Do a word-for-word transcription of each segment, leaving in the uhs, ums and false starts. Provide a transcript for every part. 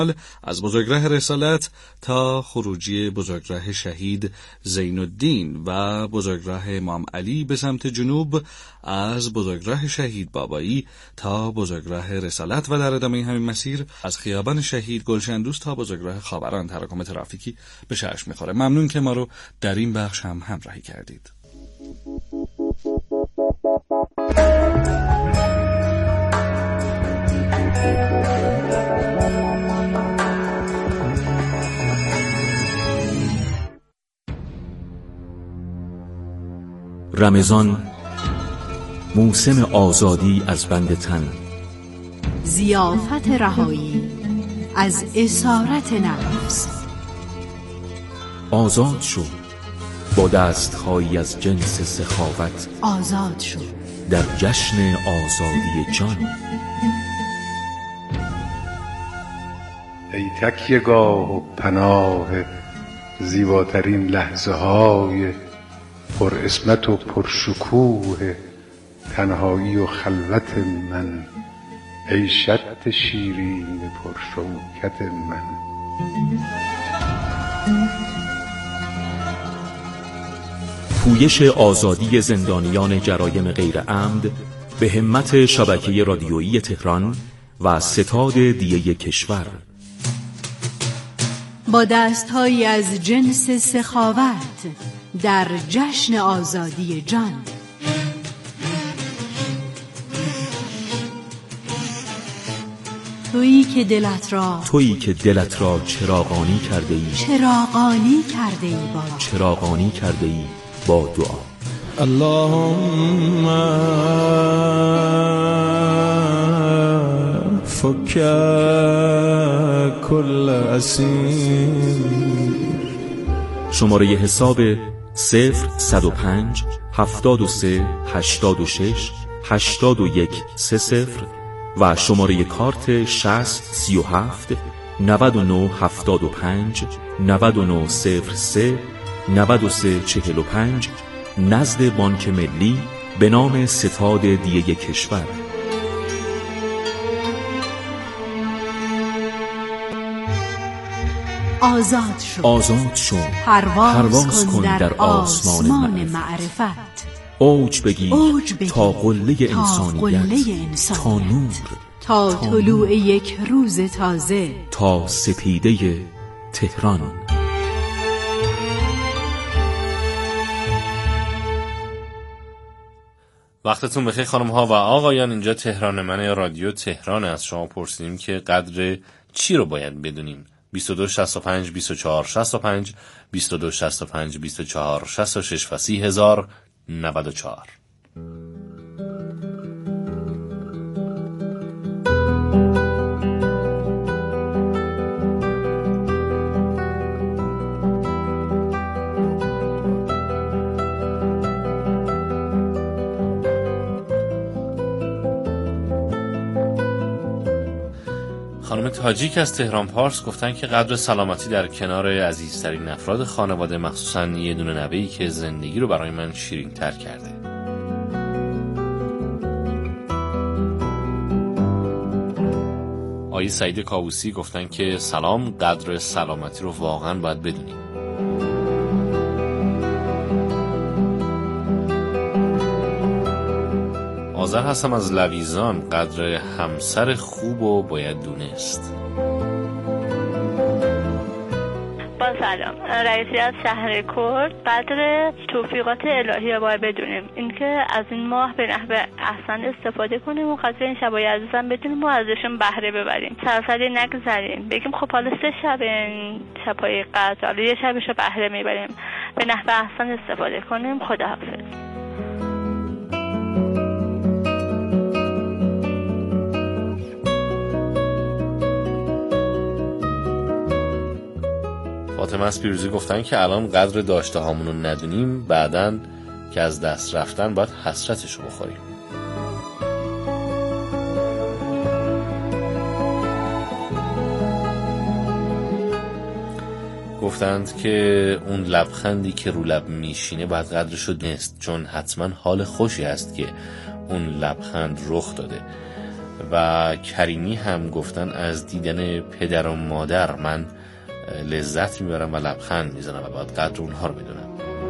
از بزرگراه رسالت تا خروجی بزرگراه شهید زین الدین و بزرگراه امام علی به سمت جنوب از بزرگراه شهید بابایی تا بزرگراه رسالت و در ادامه همین مسیر از خیابان شهید گلشن دوست تا بزرگراه خاوران تراکم ترافیکی به چشم می‌خوره. ممنون که ما رو در این بخش هم همراهی کردید. رمضان، موسم آزادی از بند تن، ضیافت رهایی از اسارت نفس. آزاد شو با دست‌هایی از جنس سخاوت، آزاد شو در جشن آزادی جان. ای تکیه‌گاه و پناه زیباترین لحظه های پر اسمت و پر شکوه تنهایی و خلوت من، ای شط شیرین پر شوکت من. پویش آزادی زندانیان جرایم غیر عمد به همت شبکه رادیویی تهران و ستاد دیه کشور. با دست‌هایی از جنس سخاوت در جشن آزادی جان. تویی که دلت را تویی که دلت را چراغانی کرده ای چراغانی کرده ای با چراغانی کرده ای با دعا. اللهم فک کل اسیر. شماره حساب صفر صد و پنج هفتاد و سه هشتاد و شش هشتاد و یک سه صفر و شماره کارت شصت سی و هفت نود و نه هفتاد و پنج نود و نه صفر سه نود و سه چهل و پنج نزد بانک ملی به نام ستاد دیه کشور. آزاد شو آزاد شو پرواز, پرواز کن, کن در, در آسمان, آسمان معرفت, معرفت. اوج بگیر, اوج بگیر تا قله انسانیت, انسانیت تا نور, تا طلوع یک روز تازه, تا سپیده تهران. وقتتون بخیر خانم ها و آقایان. اینجا تهران منه یا رادیو تهران. از شما پرسیدیم که قدر چی رو باید بدونیم. بیست و دو شصت و پنج بیست و چهار شصت و پنج بیست و دو شصت و پنج بیست و چهار شصت و شش و سی هزار نود و چهار. خانم تاجیک از تهران پارس گفتن که قدر سلامتی در کنار عزیزترین افراد خانواده، مخصوصا یه دونه نوه‌ای که زندگی رو برای من شیرین تر کرده. آقای سعید کاووسی گفتن که سلام، قدر سلامتی رو واقعا باید بدونیم. آذر هستم از لویزان، قدر همسر خوب و باید دونست. با سلام، رئیسی از شهر کرد، قدر توفیقات الهی باید بدونیم. اینکه از این ماه به نحو احسن استفاده کنیم و قدر این شبای عزیزم بدونیم و ازشون بهره ببریم، سرسری نگذاریم، بگیم خب حالا سه شب این شبای قدر، حالا یه شبشو بهره میبریم، به نحو احسن استفاده کنیم. خداحافظ. فاطمه از پیروزی گفتن که الان قدر داشته هامونو ندونیم، بعدن که از دست رفتن باید حسرتشو بخوریم. گفتند که اون لبخندی که رو لب میشینه باید قدرشو دونست، چون حتما حال خوشی هست که اون لبخند رخ داده. و کریمی هم گفتن از دیدن پدر و مادر من لذت میبرم و لبخند میزنم و باید قدر اونها رو بدونم.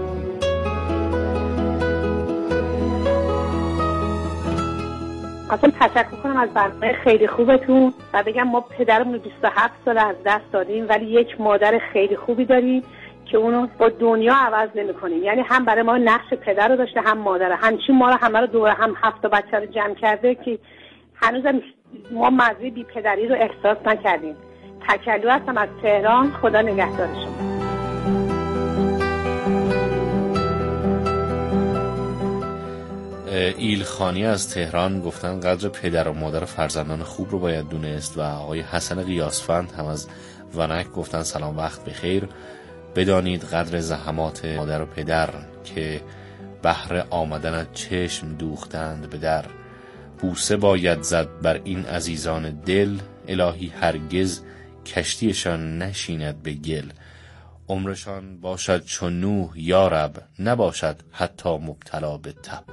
اصلا تشکر کنم از برنامه خیلی خوبتون و بگم ما پدرمون بیست و هفت سال از دست دادیم ولی یک مادر خیلی خوبی داریم که اونو با دنیا عوض نمی کنیم. یعنی هم برای ما نقش پدر رو داشته هم مادر، همچین ما رو همه رو دور هم هفت بچه رو جمع کرده که هنوزم ما مزه بی پدری رو احساس نکردیم. تکلو هستم از تهران. خدا نگهدار شما. ایلخانی از تهران گفتن قدر پدر و مادر فرزندان خوب رو باید دونست و آقای حسن قیاسفند هم از ونک گفتن سلام وقت بخیر، بدانید قدر زحمات مادر و پدر که بهر آمدن از چشم دوختند به در، بوسه باید زد بر این عزیزان دل، الهی هرگز کشتیشان نشیند به گل، عمرشان باشد چون نوح یارب، نباشد حتی مبتلا به تب.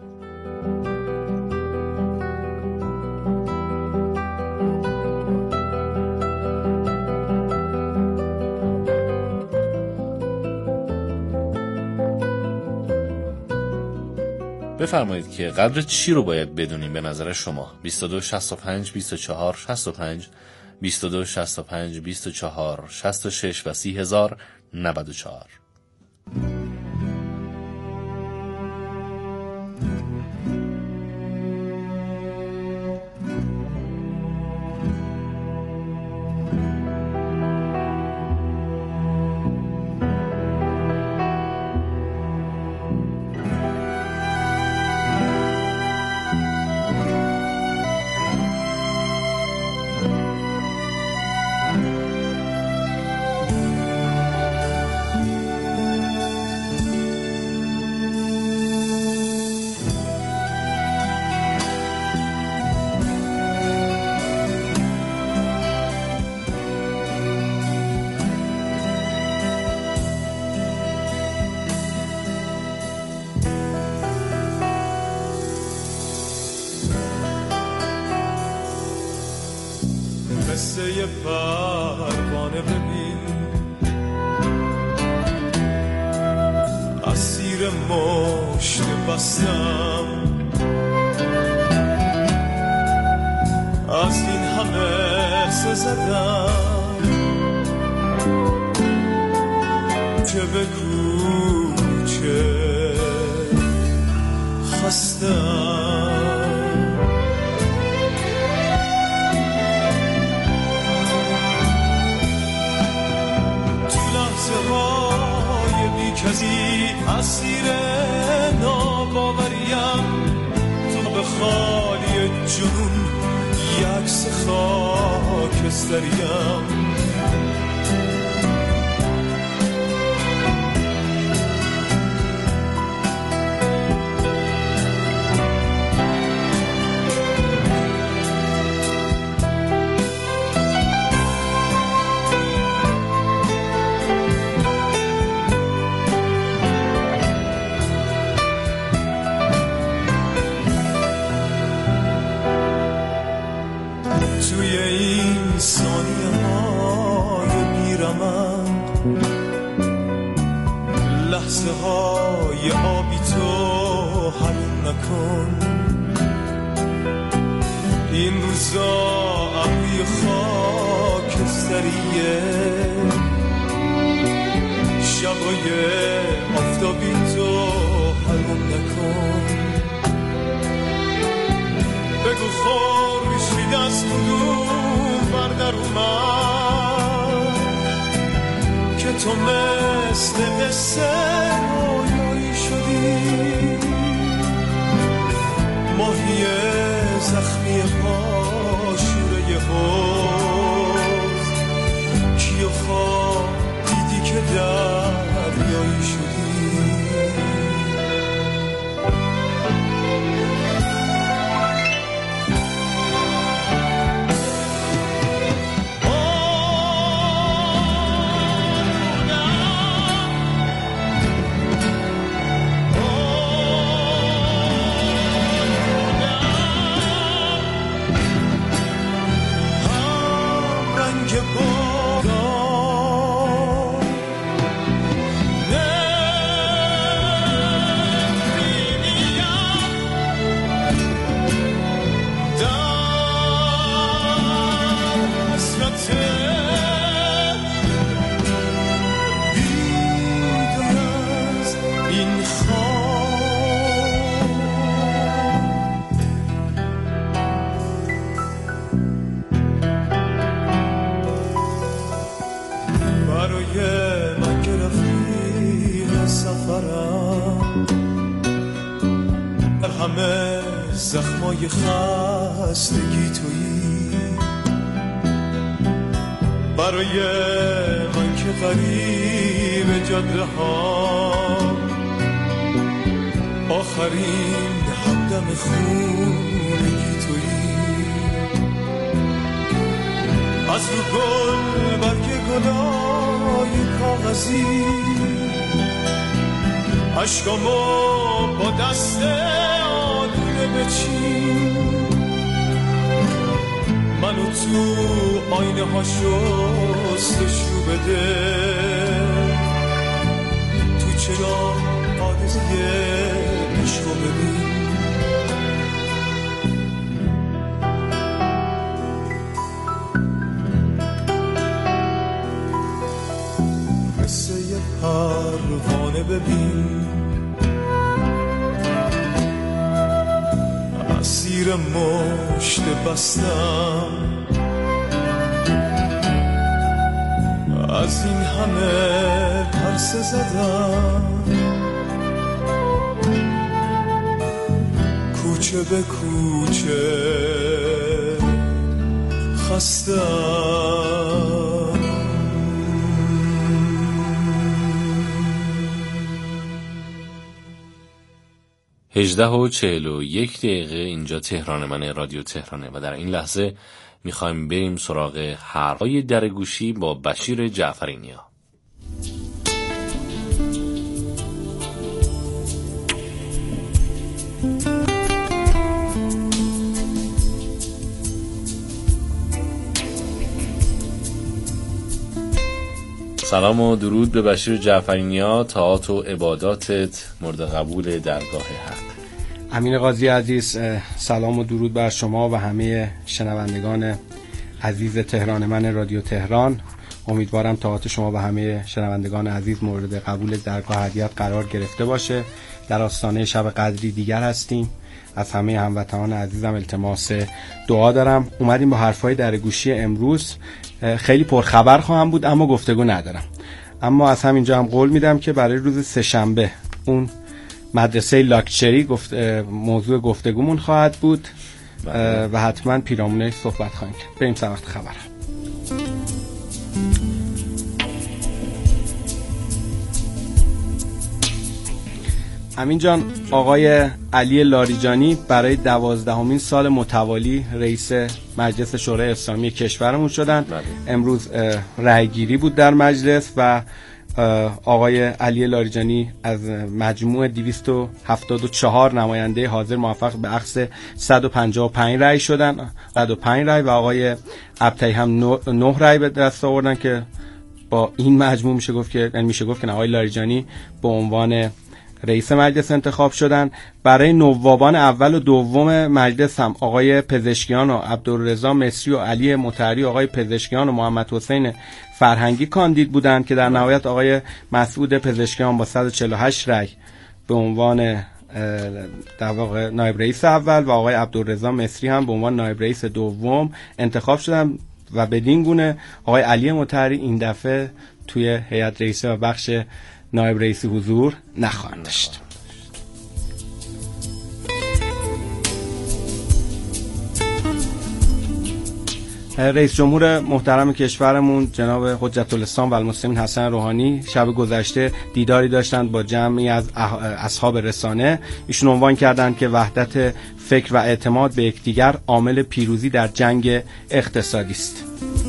بفرمایید که قدر چی رو باید بدونیم به نظر شما؟ بیست و دو شصت و پنج بیست و چهار شصت و پنج بیست و دو شصت و پنج بیست و چهار شصت و شش و سی هزار و نود و چهار. قصه پروانه ببین، اسیر مشت بستم، از این همه سه زدم که به کوچه خستم. کسی اسیر ناباوریم، تو به خالی جنون یکس خاکستریم. توی این ثانیه های بیرمند، لحظه های آبی تو حریم نکن. این روزا ابری خاکستریه، شبای آفتابی تو حریم نکن. بگو خورشید از کدوم بردر اومد که تو مثل قصه رویایی شدی. ماهی زخمی پاشوره حوض، کیو خواب دیدی که دریایی شدی. برای من که رفیق سفرم، در همه زخمای خستگی تویی، برای من که غریب جاده ها، آخرین همدم خونگی تویی. از رو گل برگ گلای کاغذی، عشقامو با دست آدونه بچین، منو تو آینه ها شستشو بده، تو چرا حادثه عشقو ببین. قصه پروانه ببین، اسیر مشت بستم، از این همه پرسه زدم، کوچه به کوچه خستم. هجده و چهل و یک دقیقه اینجا تهران من، رادیو تهرانه و در این لحظه میخوایم بریم سراغ حرفای درگوشی با بشیر جعفرینیا. سلام و درود به بشیر جعفرینیا، طاعات و عباداتت مورد قبول درگاه حق. امین قاضی عزیز، سلام و درود بر شما و همه شنوندگان عزیز تهران من، رادیو تهران. امیدوارم طاعات شما و همه شنوندگان عزیز مورد قبول درگاه هدیت قرار گرفته باشه. در آستانه شب قدری دیگر هستیم. از همه هموطنان عزیزم التماس دعا دارم. اومدیم با حرفای در گوشی امروز. خیلی پرخبر خواهم بود اما گفتگو ندارم، اما از همینجا هم قول میدم که برای روز سه‌شنبه اون مدرسه لاکچری گفت موضوع گفتگومون خواهد بود و حتما پیرامونش صحبت خواهیم کرد. بریم سر وقت خبر. امین جان، آقای علی لاریجانی برای دوازدهمین سال متوالی رئیس مجلس شورای اسلامی کشورمون شدن. بله. امروز رأیگیری بود در مجلس و آقای علی لاریجانی از مجموع دویست و هفتاد و چهار نماینده حاضر موفق به اخذ صد و پنجاه و پنج رأی شدن، صد و پنج رأی، و آقای ابطحی هم نه رأی به دست آوردن که با این مجموع میشه گفت که میشه گفت که آقای لاریجانی به عنوان رئیس مجلس انتخاب شدن. برای نوابان اول و دوم مجلس هم آقای پزشکیان و عبدالرضا مصری و علی مطهری، آقای پزشکیان و محمد حسین فرهنگی کاندید بودند که در نهایت آقای مسعود پزشکیان با صد و چهل و هشت رأی به عنوان در واقع نایب رئیس اول و آقای عبدالرضا مصری هم به عنوان نایب رئیس دوم انتخاب شدن و بدین گونه آقای علی مطهری این دفعه توی هیئت رئیسه و بخش نایب رئیسی حضور نخواهند داشت. رئیس جمهور محترم کشورمون جناب حجت الاسلام و المسلمین حسن روحانی شب گذشته دیداری داشتند با جمعی از اصحاب رسانه. ایشون عنوان کردند که وحدت فکر و اعتماد به یکدیگر عامل پیروزی در جنگ اقتصادی است.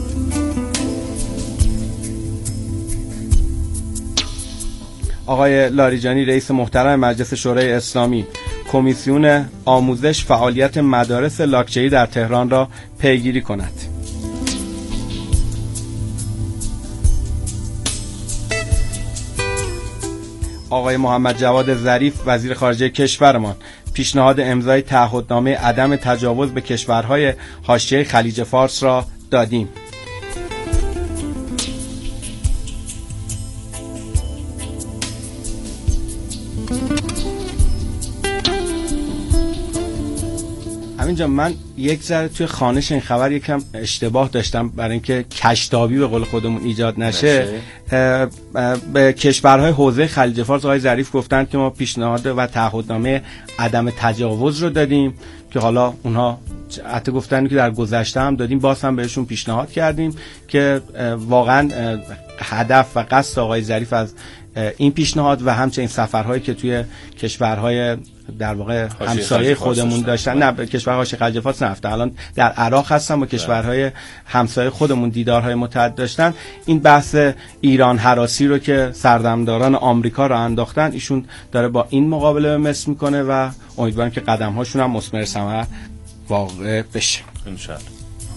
آقای لاریجانی رئیس محترم مجلس شورای اسلامی کمیسیون آموزش فعالیت مدارس لاکچری در تهران را پیگیری کند. آقای محمد جواد ظریف وزیر خارجه کشورمان پیشنهاد امضای تعهدنامه عدم تجاوز به کشورهای حاشیه خلیج فارس را دادیم. همینجا من یک ذره توی خوانش این خبر یکم اشتباه داشتم برای اینکه کشتابی به قول خودمون ایجاد نشه. نشه. به کشورهای حوزه خلیج فارس آقای ظریف گفتن که ما پیشنهاد و تعهدنامه عدم تجاوز رو دادیم که حالا اونها حتی گفتن که در گذشته هم دادیم، باز هم بهشون پیشنهاد کردیم که واقعا هدف و قصد آقای ظریف از این پیشنهاد و همچنین سفرهایی که توی کشورهای در واقع همسایه خودمون داشتن، نه کشورهای حاشیه خلیج فارس نرفتن، الان در عراق هستن و کشورهای همسایه خودمون دیدارهای متعدد داشتن. این بحث ایران هراسی رو که سردمداران آمریکا رو انداختن، ایشون داره با این مقابله مصر میکنه و امیدوارم که قدم‌هاشون هم مثمر ثمر واقع بشه ان شاء الله.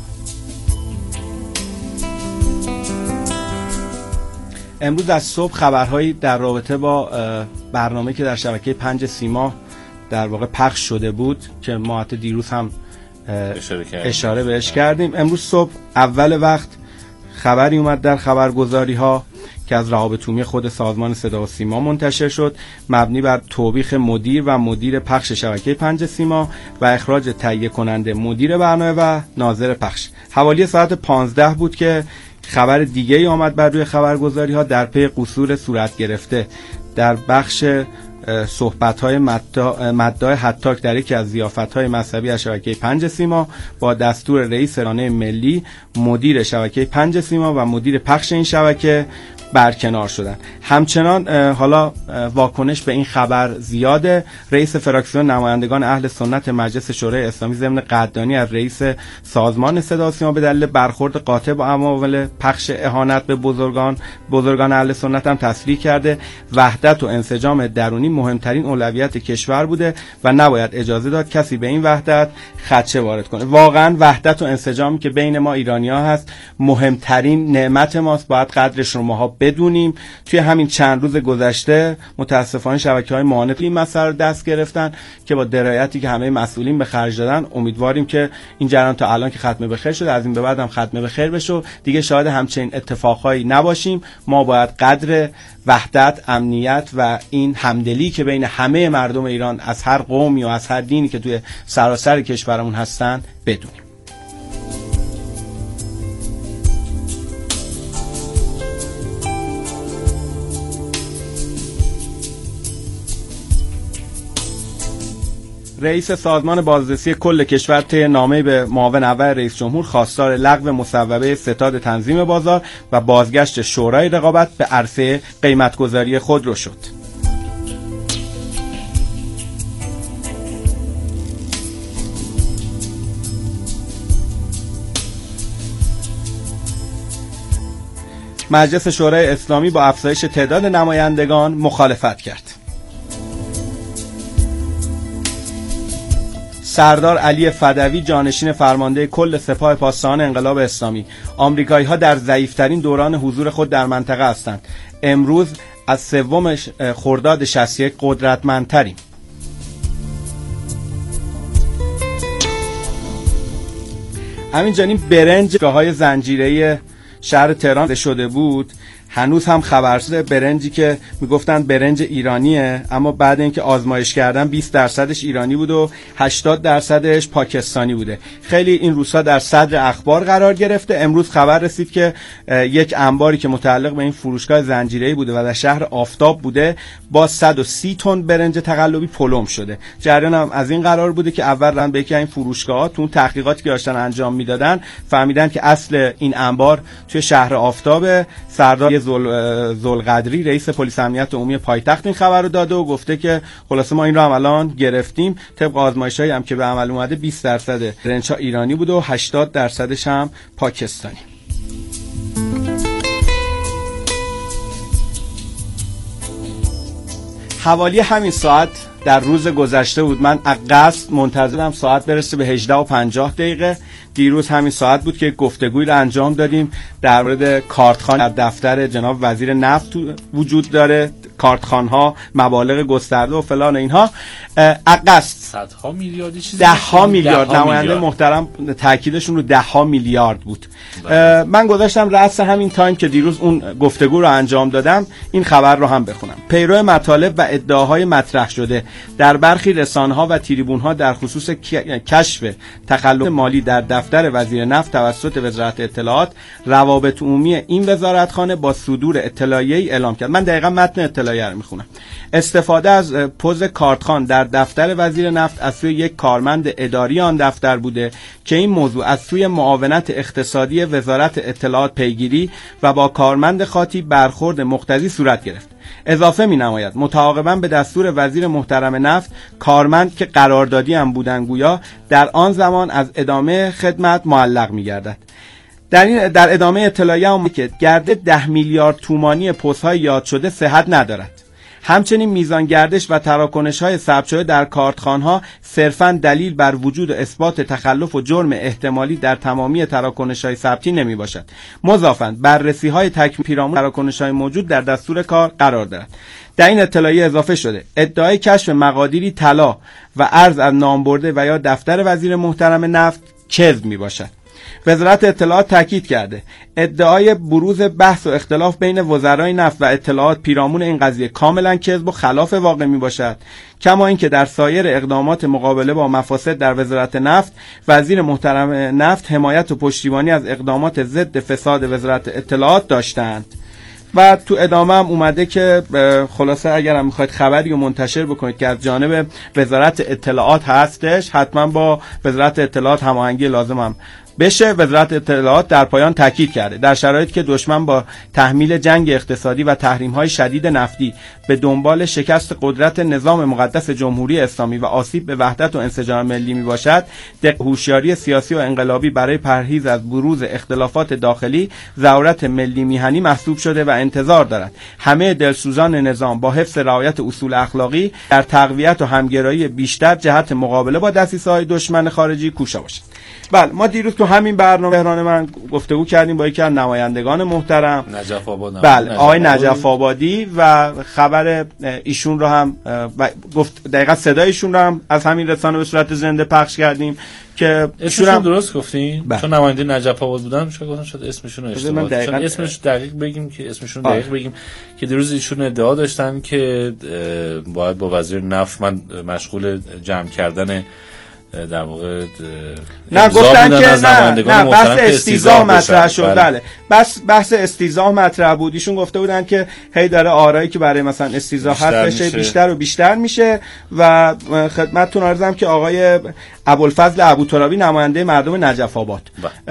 امروز از صبح خبرهایی در رابطه با برنامه که در شبکه پنج سیما در واقع پخش شده بود که ما حتی دیروز هم اشاره, اشاره بهش کردیم. امروز صبح اول وقت خبری اومد در خبرگزاری ها که از روابط عمومی خود سازمان صدا و سیما منتشر شد، مبنی بر توبیخ مدیر و مدیر پخش شبکه پنج سیما و اخراج تهیه کننده مدیر برنامه و ناظر پخش. حوالی ساعت پانزده بود که خبر دیگه ای آمد بر روی خبرگزاری ها در پی قصور صورت گرفته در بخش صحبت‌های مداح حتاک در یکی از ضیافت‌های مذهبی از شبکه پنج سیما با دستور رئیس رانه ملی، مدیر شبکه پنج سیما و مدیر پخش این شبکه برکنار شدن. همچنان حالا واکنش به این خبر زیاده. رئیس فراکسیون نمایندگان اهل سنت مجلس شورای اسلامی ضمن قدردانی از رئیس سازمان صدا و سیما به دلیل برخورد قاطع با عوامل پخش اهانت به بزرگان بزرگان اهل سنت هم تصریح کرده وحدت و انسجام درونی مهمترین اولویت کشور بوده و نباید اجازه داد کسی به این وحدت خدشه وارد کنه. واقعا وحدت و انسجامی که بین ما ایرانی‌ها هست مهمترین نعمت ماست، باید قدرش رو ماها بدونیم. توی همین چند روز گذشته متاسفانه شبکه‌های معاند این مسئله رو دست گرفتن که با درایتی که همه مسئولین به خرج دادن، امیدواریم که این جریان تا الان که ختم به خیر شده از این به بعد هم ختم به خیر بشه، دیگه شاهد همچین اتفاقایی نباشیم. ما باید قدر وحدت، امنیت و این همدلی که بین همه مردم ایران از هر قومی و از هر دینی که توی سراسر کشورمون هستن بدونیم. رئیس سازمان بازرسی کل کشور طی نامه‌ای به معاون اول رئیس جمهور خواستار لغو مصوبه ستاد تنظیم بازار و بازگشت شورای رقابت به عرصه قیمتگذاری خودرو شد. مجلس شورای اسلامی با افزایش تعداد نمایندگان مخالفت کرد. سردار علی فدوی جانشین فرمانده کل سپاه پاسداران انقلاب اسلامی: آمریکایی‌ها در ضعیف‌ترین دوران حضور خود در منطقه هستند. امروز از سوم خرداد شصت و یک قدرتمندتریم. همین جانیم برنج گاه‌های زنجیره‌ای شهر تهران شده بود. هنوز هم خبر شده برنجی که میگفتن برنج ایرانیه، اما بعد اینکه آزمایش کردن بیست درصدش ایرانی بود و هشتاد درصدش پاکستانی بوده. خیلی این روزها در صدر اخبار قرار گرفته. امروز خبر رسید که یک انباری که متعلق به این فروشگاه زنجیره‌ای بوده و در شهر آفتاب بوده با صد و سی تن برنج تقلبی پلم شده. جریان هم از این قرار بوده که اول رن به یکی این فروشگاه‌ها تو تحقیقاتی که داشتن انجام میدادن فهمیدن که اصل این انبار توی شهر آفتاب. سردار ذوالقدری رئیس پلیس امنیت عمومی پایتخت این خبر رو داده و گفته که خلاصه ما این رو هم الان گرفتیم. طبق آزمایش‌هایی هم که به عمل اومده بیست درصد برنج‌ها ایرانی بود و هشتاد درصدش هم پاکستانی. حوالی همین ساعت در روز گذشته بود، من قصد منتظرم ساعت برسه به هجده و پنجاه دقیقه. دیروز همین ساعت بود که گفتگویی رو انجام دادیم در مورد کارتخوان در دفتر جناب وزیر نفت وجود داره. کارتخانها مبالغ گسترده و فلان اینها. اقصد صدها میلیاردی چیزی ده ها میلیارد، نماینده محترم تاکیدشون رو ده ها میلیارد بود. من گذاشتم رأس همین تایم که دیروز اون گفتگو رو انجام دادم این خبر رو هم بخونم. پیرو مطالب و ادعاهای مطرح شده در برخی رسانه‌ها و تریبون‌ها در خصوص کشف تخلف مالی در دفتر وزیر نفت توسط وزارت اطلاعات، روابط عمومی این وزارتخانه با صدور اطلاعیه‌ای اعلام کرد. من دقیقاً متن اطلاعیه رو میخونم. استفاده از پوز کارتخوان در دفتر وزیر نفت از سوی یک کارمند اداری آن دفتر بوده که این موضوع از سوی معاونت اقتصادی وزارت اطلاعات پیگیری و با کارمند خاطی برخورد مقتضی صورت گرفت. اضافه می نماید متعاقباً به دستور وزیر محترم نفت، کارمند که قراردادی هم بودن گویا در آن زمان از ادامه خدمت معلق می گردد. در این در ادامه اطلاعیه هم که گردش ده میلیارد تومانی پست‌های یاد شده صحت ندارد. همچنین میزان گردش و تراکنش‌های ثبت شده در کارتخانه‌ها صرفاً دلیل بر وجود و اثبات تخلف و جرم احتمالی در تمامی تراکنش‌های ثبتی نمی‌باشد. مضافاً بررسی‌های تکمیل پیرامون تراکنش‌های موجود در دستور کار قرار دارد. در این اطلاعیه اضافه شده ادعای کشف مقادیری طلا و ارز از نامبرده و یا دفتر وزیر محترم نفت کذب می‌باشد. وزارت اطلاعات تاکید کرده ادعای بروز بحث و اختلاف بین وزرای نفت و اطلاعات پیرامون این قضیه کاملا کذب و خلاف واقع می باشد، کما اینکه در سایر اقدامات مقابله با مفاسد در وزارت نفت وزیر محترم نفت حمایت و پشتیبانی از اقدامات ضد فساد وزارت اطلاعات داشتند. و تو ادامه هم اومده که خلاصه اگر هم میخواید خبری رو منتشر بکنید که از جانب وزارت اطلاعات هستش، حتما با وزارت اطلاعات هماهنگی لازم هم بشه. وزارت اطلاعات در پایان تاکید کرده در شرایطی که دشمن با تحمیل جنگ اقتصادی و تحریم‌های شدید نفتی به دنبال شکست قدرت نظام مقدس جمهوری اسلامی و آسیب به وحدت و انسجام ملی میباشد، هوشیاری سیاسی و انقلابی برای پرهیز از بروز اختلافات داخلی ضرورت ملی میهنی محسوب شده و انتظار دارد همه دلسوزان نظام با حفظ رعایت اصول اخلاقی در تقویت و همگرایی بیشتر جهت مقابله با دسیسه‌های دشمن خارجی کوشا باشد. بله، ما دیروز تو همین برنامه تهران من گفتگو کردیم با یکی از نمایندگان محترم نجف آباد، بله آقای نجف آبادی، و خبر ایشون رو هم گفت دقیقاً صدای ایشون رو هم از همین رسانه به صورت زنده پخش کردیم که اسمشون هم درست گفتین بله. چون نماینده نجف آباد بودن شاید گفتن شاید اسمشون رو اشتباه چون اسمش دقیق بگیم که اسمشون دقیق بگیم که دیروز ایشون ادعا داشتن که باید با وزیر نفت من مشغول جمع کردن در واقع نه گفتن که نه نه بحث استیضاح مطرح شد. بله بس بحث استیضاح مطرح بود. ایشون گفته بودن که هی داره آرایی که برای مثلا استیضاح هست بشه بیشتر و بیشتر میشه و خدمتتون عرضم که آقای ابوالفضل ابوترابی نماینده مردم نجف آباد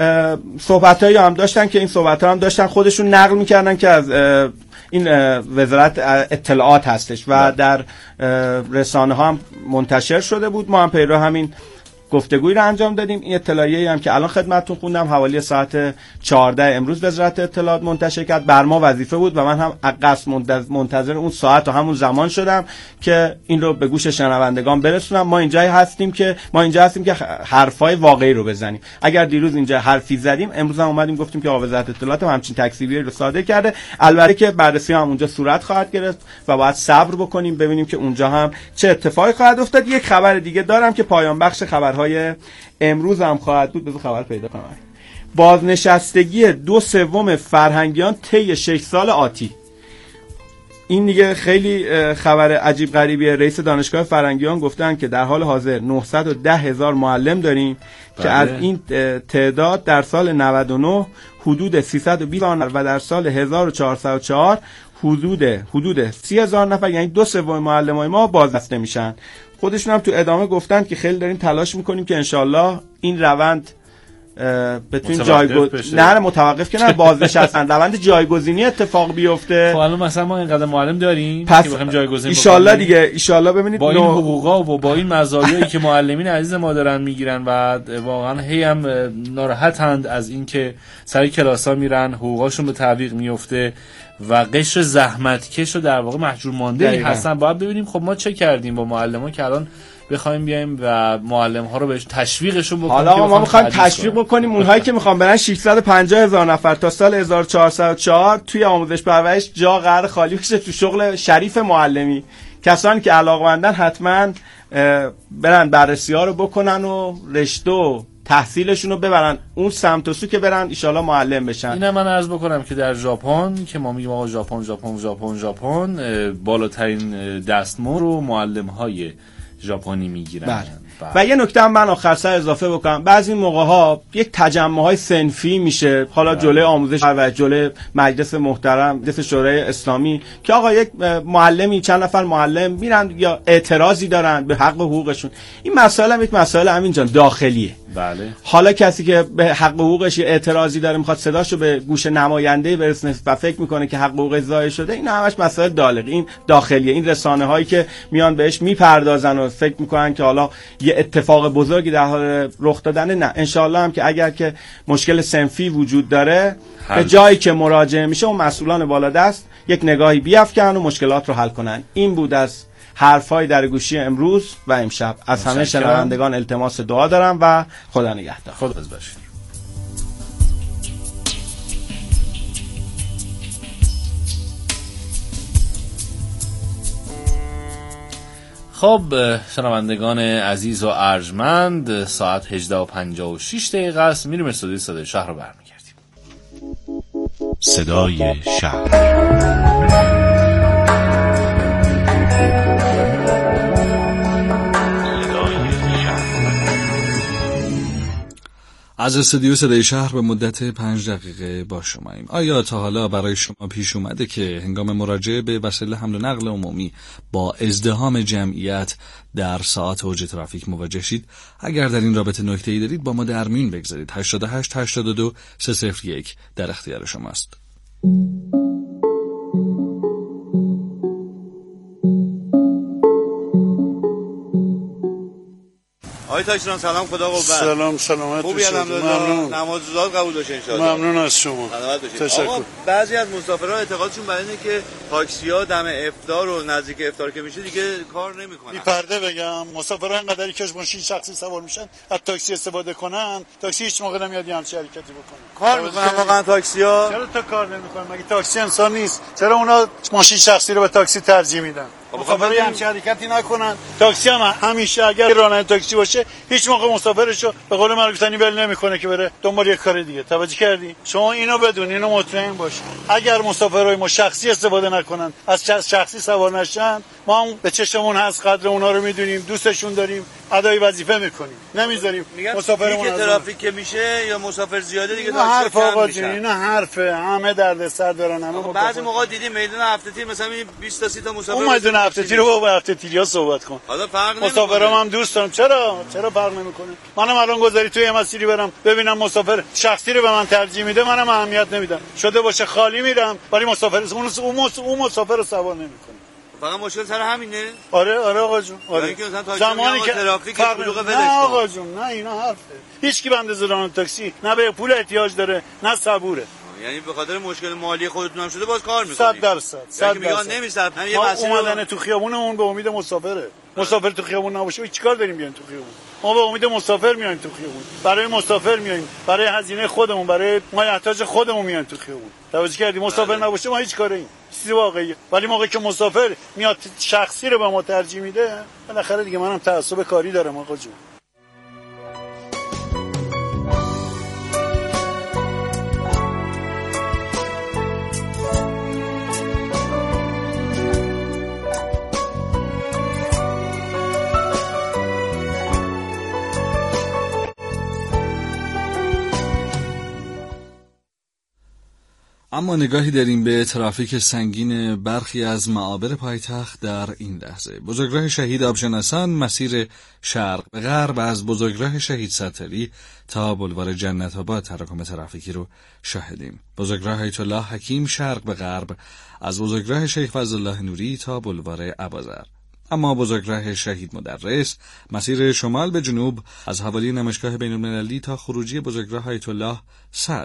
صحبتایی هم داشتن که این صحبت‌ها هم داشتن خودشون نقل می‌کردن که از این وزارت اطلاعات هستش و در رسانه ها هم منتشر شده بود. ما هم پیرو همین گفتگویی رو انجام دادیم. این اطلاعیه‌ای هم که الان خدمتتون خوندم حوالی ساعت چهارده امروز وزارت اطلاعات منتشر کرد بر ما وظیفه بود و من هم قصد منتظر اون ساعت و همون زمان شدم که این رو به گوش شنوندگان برسونم. ما اینجایی هستیم که ما اینجا هستیم که حرفای واقعی رو بزنیم. اگر دیروز اینجا حرفی زدیم امروز هم اومدیم گفتیم که وزارت اطلاعات هم همچین تکذیبی رو صادر کرده. البته که بررسی هم اونجا صورت خواهد گرفت و باید صبر بکنیم ببینیم که اونجا هم چه اتفاقی خواهد افتاد. یک خبر دیگه دارم که پایان بخش خبرهای امروز هم خواهد بود. بذار خبر پیدا کنم. بازنشستگی دو سوم فرهنگیان طی شش سال آتی. این دیگه خیلی خبر عجیب غریبیه. رئیس دانشگاه فرهنگیان گفتن که در حال حاضر نهصد و ده هزار معلم داریم بله. که از این تعداد در سال نود و نه حدود سیصد و بیست و در سال هزار و چهارصد و چهار حدود حدود سی هزار نفر، یعنی دو سوم معلمای ما بازنشسته میشن. خودشون هم تو ادامه گفتن که خیلی داریم تلاش میکنیم که انشالله این روند بتونیم جایگزین نه متوقف که نه بازنشستن روند جایگزینی اتفاق بیفته. خب الان مثلا ما اینقدر معلم داریم پس که بخوایم جایگزین ان شاء الله دیگه ان شاء الله ببینید با این حقوقا و با این مزایایی که معلمین عزیز ما دارن میگیرن و واقعا هی هم ناراحتند از اینکه سر کلاسا میرن حقوقاشون به تعویق میفته و قشر زحمتکش و در واقع محجور مانده هستن. باید ببینیم خب ما چه کردیم با معلمان که الان بخوایم بیایم و معلم ها رو بهش تشویقشون بکنیم. حالا ما میخوایم تشویق بکنیم اونهایی که میخوان برن ششصد و پنجاه هزار نفر تا سال هزار و چهارصد و چهار توی آموزش پرورش جا قرار خالی بشه تو شغل شریف معلمی. کسانی که علاقه‌مندن حتما برن بررسی ها رو بکنن و رشته و تحصیلشون رو ببرن اون سمت و سو که برن ان شاءالله معلم بشن. اینم من عرض بکنم که در ژاپن که ما میگیم آقا ژاپن ژاپن ژاپن ژاپن بالاترین دستمزد رو معلم‌های ژاپنی میگیرن. بله. و یه نکته هم من آخر سر اضافه بکنم، بعضی موقع ها یک تجمع‌های صنفی میشه، حالا جلوی آموزش و جلوی مجلس محترم مجلس شورای اسلامی که آقا یک معلمی چند نفر معلم میرن یا اعتراضی دارن به حق و حقوقشون. این مسائل هم یک مسائل همین جان داخلیه. بله. حالا کسی که به حق و حقوقش اعتراضی داره میخواد صداشو به گوش نماینده برسونه و فکر میکنه که حق و حقوق ضایع شده، این همش مسائل داخلی، این داخلیه. این رسانه هایی که میان بهش میپردازن و فکر میکنن که حالا یه اتفاق بزرگی در حال رخ دادن، نه انشالله هم که اگر که مشکل صنفی وجود داره به جایی که مراجعه میشه و مسئولان بالادست یک نگاهی بیافکنن و مشکلات رو حل کنن. این بود از حرفای در گوشی امروز و امشب. از همه شنوندگان التماس دعا دارم و خدا نگهدار. خدا باشید. خب شنوندگان عزیز و ارجمند، ساعت هجده و پنجاه و شش دقیقه است. میریم استودیوی صدای شهر رو برمیگردیم. صدای شهر. از استودیو صدای شهر به مدت پنج دقیقه با شماییم. آیا تا حالا برای شما پیش اومده که هنگام مراجعه به وسایل حمل و نقل عمومی با ازدحام جمعیت در ساعات اوج ترافیک مواجه شید؟ اگر در این رابطه نکته‌ای دارید با ما در میون بگذارید. هشتاد و هشت هشتاد و دو سه صفر یک در اختیار شماست. آقای تاکسیران سلام، خدا قوت. سلام سلامت خوبی؟ الحمدلله. نماز زاد قبول باشه ان شاءالله. ممنون از شما. تشکر. آقا بعضی از مسافرها اعتقادشون بر اینه که تاکسی‌ها دم افطار و نزدیک افطار که میشه دیگه کار نمیکنن. بی پرده بگم، مسافرها اینقدری که ماشین شخصی سوار میشن از تاکسی استفاده کنن، تاکسی هیچ موقع نمیاد یه همچین حرکتی بکنه. کار میکنن واقعا تاکسی‌ها؟ چرا تا کار نمیکنن؟ مگه تاکسی انسان نیست؟ چرا اونا ماشین شخصی رو به تاکسی ترجیح میدن؟ مسافرها یه همچین حرکتی نکنن. تاکسی هم همیشه اگر راننده تاکسی باشه هیچ موقع مسافرشو به قول معروف تنی ول نمیکنه که بره دنبال یه کار دیگه. توجه کردی؟ شما اینو بدون، اینو مطمئن باش. اگر مسافرای ما شخصی استفاده نکنن، از شخصی سوار نشن، ما هم به چشمون هست، قدر اونا رو میدونیم، دوستشون داریم، ادای وظیفه میکنیم، نمیذاریم مسافرمون از ترافیک که میشه یا مسافر زیاده دیگه تاکسی حرف آقا جون، اینا حرفه، همه دردسر دارن. همه بعضی موقع دیدیم میدون هفته تیر مثلا بیست تا سی تا مسافر اون میدون هفته تیر رو با هفته تیریا صحبت کن. حالا فرق نمیکنه. مسافرام هم دوست دارم. چرا چرا فرق نمیکنه؟ منم الان گذاری توی مسیری برم ببینم مسافر شخصی رو به من ترجیح میده، منم اهمیت نمیدم. شده باشه خالی میرم، ولی مسافر اون اون مسافر رو سوار نمیکنه. فقط مشکل سر همینه؟ آره آره آقا جون. آره. زمانی که ترافیک بلوغ ولش نه آقا جون، نه اینا حرفه. هیچ کی بنده زدن تاکسی نه به پول احتیاج داره نه صبوره. یعنی به خاطر مشکل مالی خودتون هم شده باز کار میکنید؟ صد درصد. صد درصد. نمیصرف. هم یه مسیر اومدن تو خیابونمون به امید مسافره. مسافر تو خیابون نباشه چیکار داریم بیاین تو خیابون؟ ما به امید مسافر میایم تو خیابون. برای مسافر میایم، برای هزینه خودمون، برای مایحتاج خودمون میایم تو خیابون. توجه کردی؟ مسافر نباشه ما هیچ کاری. چیزی واقعیه. ولی موقعی که مسافر میاد شخصی رو به ما ترجیح میده، بالاخره دیگه منم تعصب کاری دارم آقا جون. اما نگاهی داریم به ترافیک سنگین برخی از معابر پایتخت در این لحظه. بزرگراه شهید آبشناسان مسیر شرق به غرب از بزرگراه شهید ستاری تا بلوار جنت آباد تراکم ترافیکی رو شاهدیم. بزرگراه آیت الله حکیم شرق به غرب از بزرگراه شیخ فضلالله نوری تا بلوار ابوذر. اما بزرگراه شهید مدرس مسیر شمال به جنوب از حوالی نمایشگاه بین‌المللی تا خروجی بزرگراه آیت الله سعد